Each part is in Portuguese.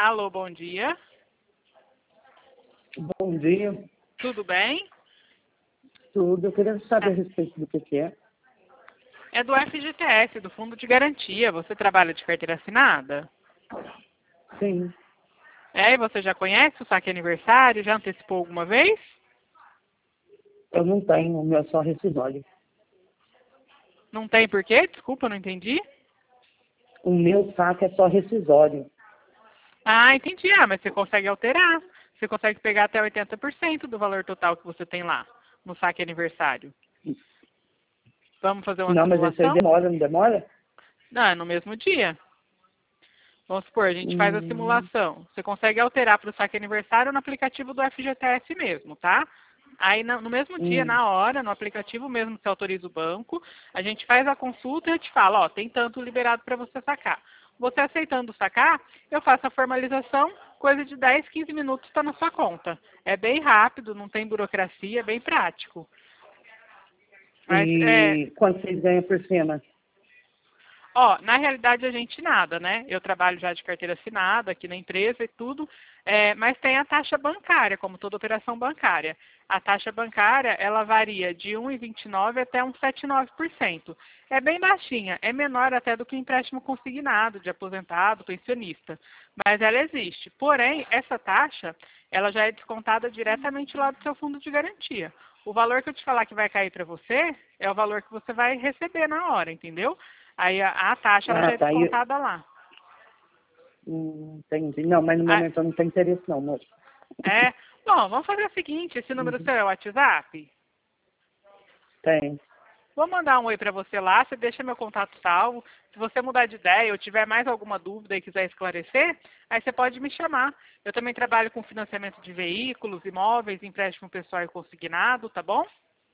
Alô, bom dia. Bom dia, Tudo bem? tudo. Eu queria saber a respeito do que é. É do FGTS, do Fundo de Garantia. Você trabalha de carteira assinada? Sim, É, e você já conhece o saque aniversário? Já antecipou alguma vez? eu não tenho, o meu é só rescisório. Não tem por quê? Desculpa, não entendi. O meu saque é só rescisório. Ah, entendi. Ah, mas você consegue alterar. Você consegue pegar até 80% do valor total que você tem lá, no saque aniversário. Vamos fazer uma Não, mas esse aí simulação? demora, não demora? Não, é no mesmo dia. Vamos supor, a gente faz a Hum, simulação. Você consegue alterar para o saque aniversário no aplicativo do FGTS mesmo, tá? Aí no mesmo dia, hum. na hora, no aplicativo mesmo, você autoriza o banco, a gente faz a consulta e eu te falo, ó, tem tanto liberado para você sacar. Você aceitando sacar, eu faço a formalização, coisa de 10, 15 minutos está na sua conta. É bem rápido, não tem burocracia, é bem prático. Mas E quanto vocês ganham por cima? ó, na realidade a gente nada, né? Eu trabalho já de carteira assinada aqui na empresa e tudo, mas tem a taxa bancária, como toda operação bancária. A taxa bancária, ela varia de 1,29% até 1,79%. É bem baixinha, é menor até do que empréstimo consignado de aposentado, pensionista, mas ela existe. Porém, essa taxa, ela já é descontada diretamente lá do seu fundo de garantia. O valor que eu te falar que vai cair para você é o valor que você vai receber na hora, entendeu? Aí a taxa ela Ah, já é tá. descontada lá. Entendi. Não, mas no Ah, momento eu não tenho interesse não, moço. é. Bom, vamos fazer o seguinte, esse número Uhum. seu é o WhatsApp? Tem. Vou mandar um oi para você lá, você deixa meu contato salvo. Se você mudar de ideia ou tiver mais alguma dúvida e quiser esclarecer, aí você pode me chamar. Eu também trabalho com financiamento de veículos, imóveis, empréstimo pessoal e consignado, tá bom?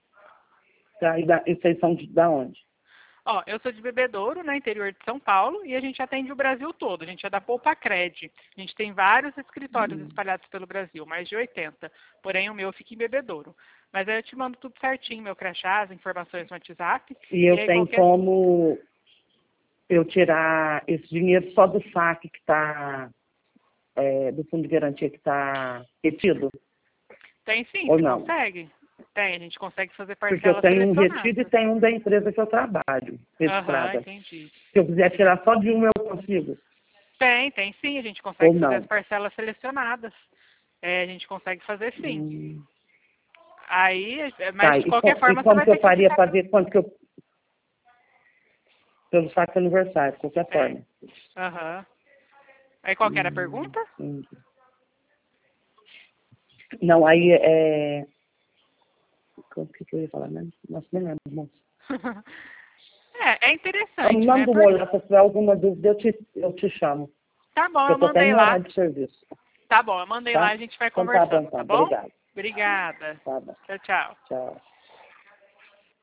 Tá, e vocês são da onde? Ó, eu sou de Bebedouro, no interior de São Paulo, e a gente atende o Brasil todo. A gente é da Poupacred. A gente tem vários escritórios Hum. espalhados pelo Brasil, mais de 80. Porém, o meu fica em Bebedouro. Mas aí eu te mando tudo certinho, meu crachá, as informações no WhatsApp. E E eu aí tenho qualquer... como eu tirar esse dinheiro só do saque que está, do fundo de garantia que está retido, Tem sim, ou você não? consegue? Tem, a gente consegue fazer Porque eu parcelas tenho um retido e selecionadas. tenho um da empresa que eu trabalho, Aham, registrada. entendi. Se eu quiser tirar só de um, eu consigo, Tem sim, a gente ou consegue fazer as não? parcelas selecionadas. É, a gente consegue fazer sim. Hum. Aí, Tá, mas de qualquer e forma você como vai que ter eu que faria ficar. para ver quanto que eu, pelo saque aniversário, de qualquer É. forma? Aham. Aí qual que era a pergunta? Entendi. Não, aí o que eu ia falar mesmo? Nossa, nem lembro, moço. É Eu interessante, né? mando um olhar, se tiver alguma dúvida, eu te chamo. Tá bom, Eu eu estou até mandei em lá. horário de serviço, Tá bom, eu mandei lá, tá? a gente vai Então tá bom, conversando, tá então. bom? Obrigado. Obrigada. Tá bom. Tchau, tchau. Tchau.